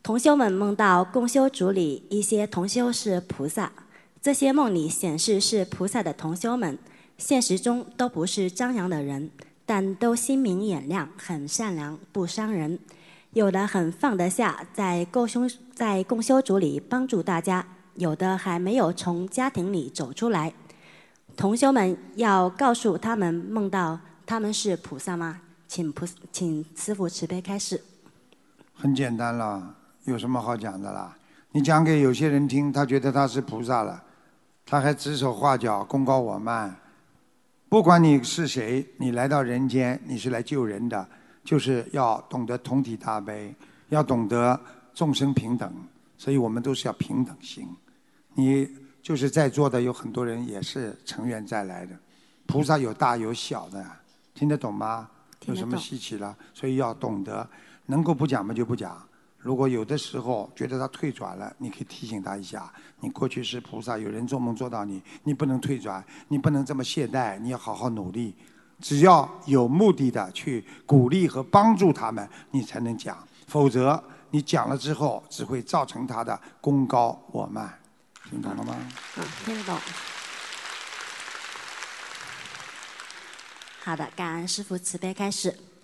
同修们梦到共修组里一些同修是菩萨，这些梦里显示是菩萨的同修们，现实中都不是张扬的人，但都心明眼亮，很善良，不伤人。有的很放得下，在共修组里帮助大家，有的还没有从家庭里走出来。同修们要告诉他们梦到他们是菩萨吗？请师父慈悲开示。 很简单了，有什么好讲的啦？你讲给有些人听，他觉得他是菩萨了，他还指手画脚，功高我慢。不管你是谁，你来到人间，你是来救人的，就是要懂得同体大悲，要懂得众生平等，所以我们都是要平等心。你就是在座的有很多人也是成缘再来的，菩萨有大有小的，听得懂吗？有什么稀奇了？所以要懂得，能够不讲嘛就不讲。如果有的时候觉得他退转了，你可以提醒他一下，你过去是菩萨，有人做梦做到你，你不能退转，你不能这么懈怠，你要好好努力。只要有目的的去鼓励和帮助他们，你才能讲，否则你讲了之后，只会造成他的功高我慢。听懂了吗？ 听得懂。好的，感恩师父慈悲开示。